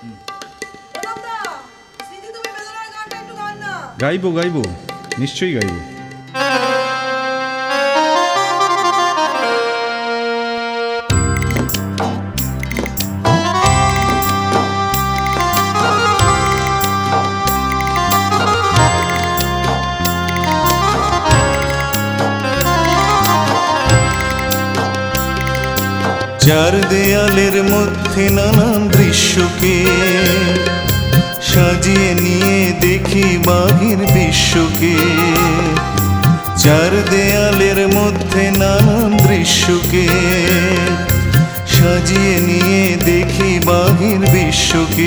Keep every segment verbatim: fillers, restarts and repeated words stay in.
গাইবো গাইবো নিশ্চয়ই গাইবো। চার দেয়ালের মধ্যে নানান দৃশ্যকে সাজিয়ে নিয়ে দেখি বাহির বিশ্বকে। চার দেয়ালের মধ্যে নানান দৃশ্যকে সাজিয়ে নিয়ে দেখি বাহির বিশ্বকে।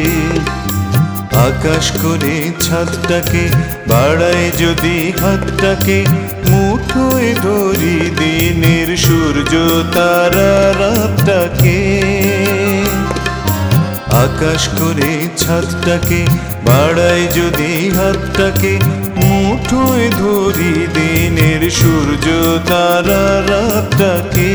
আকাশ করে ছাদটাকে বাড়ায় যদি হাতটাকে, মুঠোয় ধরি দিনের সূর্য তারা রাতটাকে। আকাশ করে ছাদটাকে বাড়ায় যদি হাতটাকে, মুঠোয় ধরি দিনের সূর্য তারা রাতটাকে।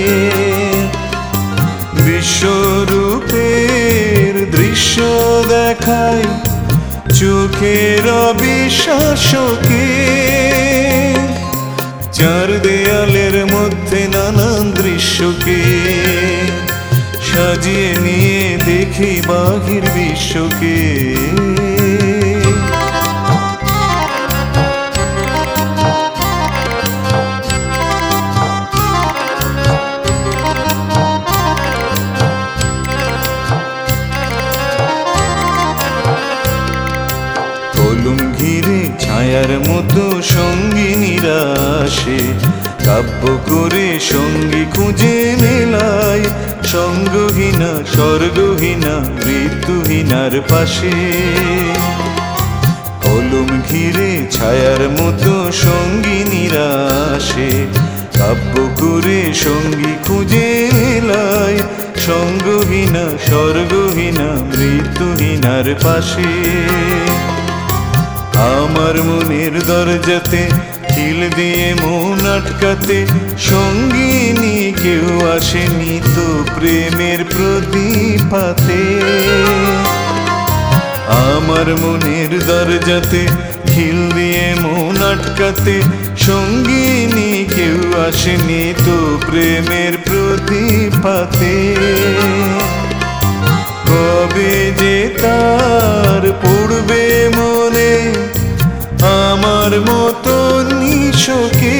বিশ্বরূপের দৃশ্য দেখায় চোখের অবিশ্বাসকে। চার দেয়ালের মধ্যে নানান দৃশ্যকে সাজিয়ে নিয়ে দেখি বাহির বিশ্বকে। কলম ঘিরে ছায়ার মতো সঙ্গিনীরা আসে, কাব্য করে সঙ্গী খুঁজে মেলায় সঙ্গহীনা স্বর্গহীনা মৃত্যুহীনার পাশে। কলম ঘিরে ছায়ার মতো সঙ্গিনীরা আসে, কাব্য করে সঙ্গী খুঁজে মেলায় সঙ্গহীনা স্বর্গহীনা মৃত্যুহীনার পাশে। আমার মনের দরজাতে খিল দিয়ে মন আটকাতে, সঙ্গিনী কেউ আসেনি তো প্রেমের প্রদীপাতে। আমার মনের দরজাতে খিল দিয়ে মন আটকাতে, সঙ্গিনী কেউ আসেনি তো প্রেমের প্রদীপাতে। কবে যে তার পড়বে মনে আমার মতো নিশকে।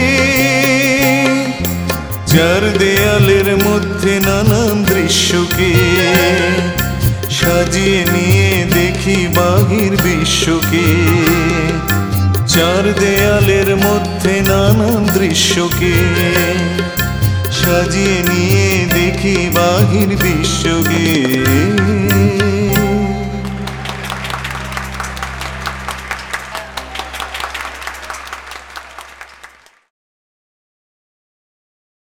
চার দেয়ালের মধ্যে নানান দৃশ্যকে সাজিয়ে নিয়ে দেখি বাহির বিশ্বকে। চার দেয়ালের মধ্যে নানান দৃশ্যকে সাজিয়ে নিয়ে দেখি বাহির বিশ্বকে।